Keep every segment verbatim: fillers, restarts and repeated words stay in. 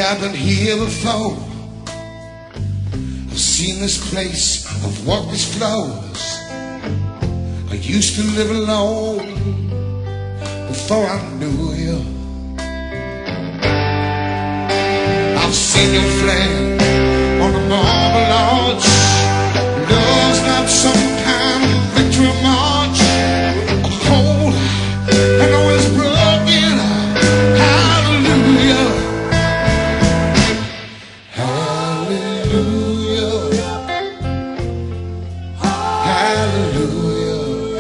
I've been here before. I've seen this place, I've walked these floors. I used to live alone before I knew you. I've seen your flag on the marble arch. Love's not some kind of victory march. A whole and always broken. Hallelujah. Hallelujah. Hallelujah.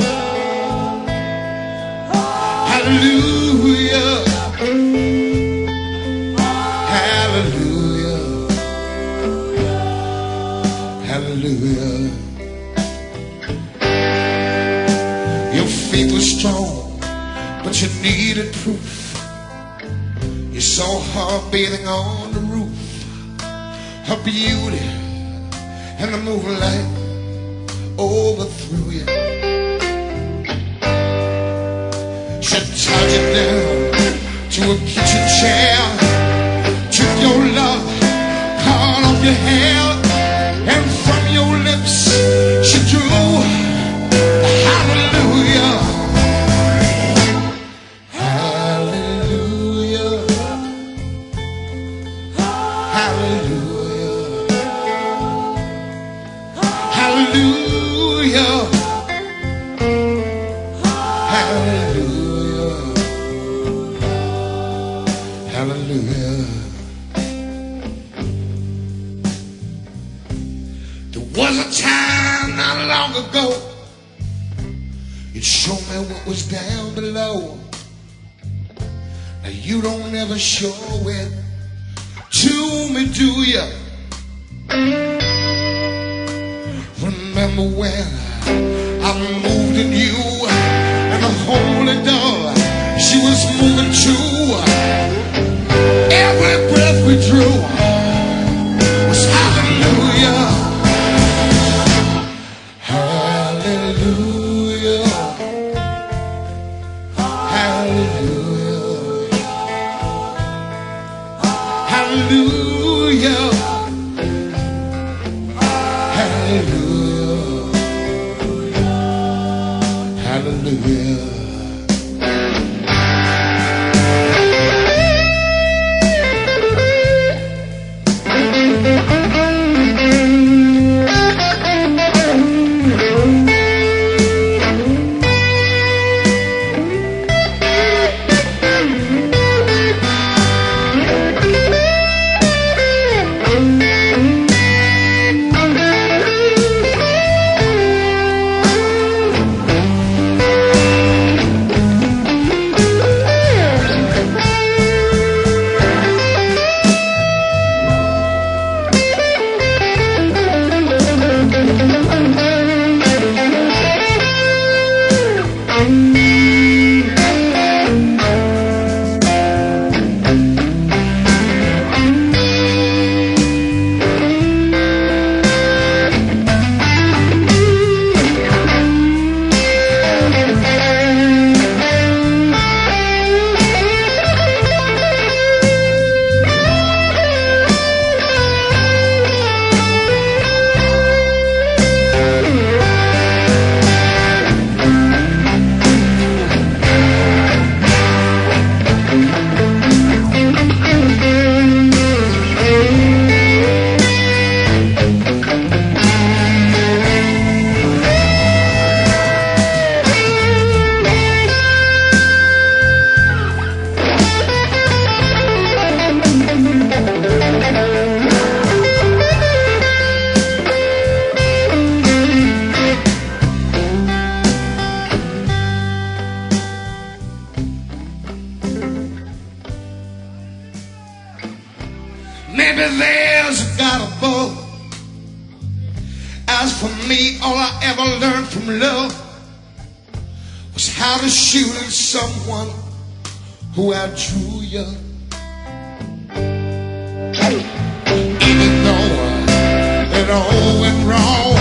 Hallelujah. Hallelujah. Hallelujah. Your faith was strong, but you needed proof. You saw her bathing on the roof, her beauty and the moonlight overthrew you. She tied you down to a kitchen chair, took your love, cut off your hair, and from your lips she drew hallelujah. Hallelujah. Hallelujah. Hallelujah. Hallelujah. Hallelujah. There was a time not long ago, you'd show me what was down below. Now you don't ever show it to me, do ya? Remember when I moved in you, and the holy door she was moving too. Every breath we drew was hallelujah. Hallelujah. Hallelujah. Hallelujah. Hallelujah. Hallelujah. Maybe there's a God above. As for me, all I ever learned from love was how to shoot at someone who outdrew you. Even though it all went wrong,